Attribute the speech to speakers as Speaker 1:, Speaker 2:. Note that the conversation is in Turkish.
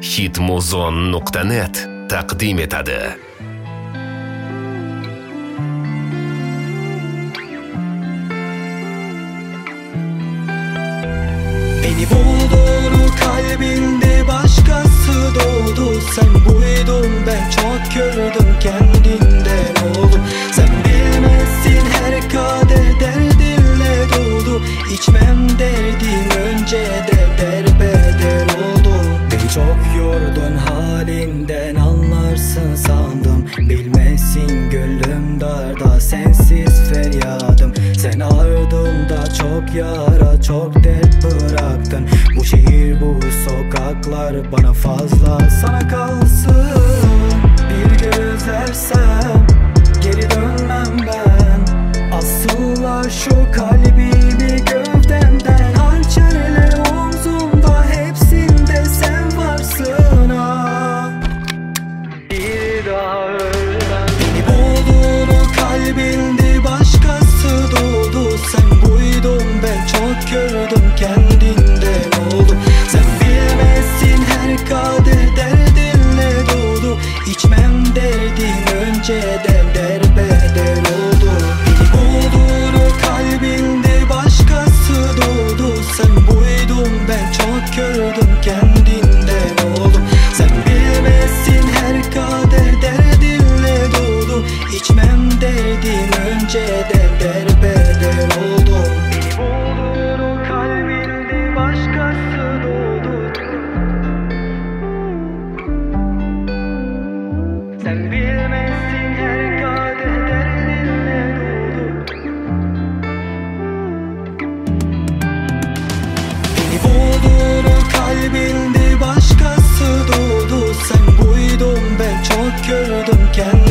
Speaker 1: Hitmuzon.net taqdim etadi.
Speaker 2: Beni buldun, kalbinde başkası doğdu. Sen buydun, ben çok gördüm kendinden oldum. Sen bilmezsin, her kader derdinle doğdu. İçmem derdim, önce de derbeder oldu. Beni çok yordun, halinden anlarsın sandım. Bilmezsin, gönlüm darda, sensiz feryadım. Sen ardımda çok yara, çok dert bıraktın. Bu şehir, bu sokaklar bana fazla. Sana kalsın bir gözersem, geri dönmem ben. Asla şu kalbimi gövdemden, hançerle omzumda, hepsinde sen varsın ha. Bir daha ölmem. Beni buldun, kalbinde başkası doğdu. Sen buydun, ben çok gördüm kendinden oldum. Sen bilmezsin, her kader derdinle doğdu. İçmem derdim, önceden derbeder oldu. Beni buldun, kalbinde başkası doğdu. Sen buydun, ben çok gördüm kendinden oldum. Sen bilmezsin, her kader derdinle doğdu. İçmem derdim, önceden derbeder oldu. Beni buldun, kalbinde başkası doğdu. Sen bilmezsin, her kader derdinle doğdu. Beni buldun, kalbinde başkası doğdu. Sen buydun, ben çok gördüm kendimi.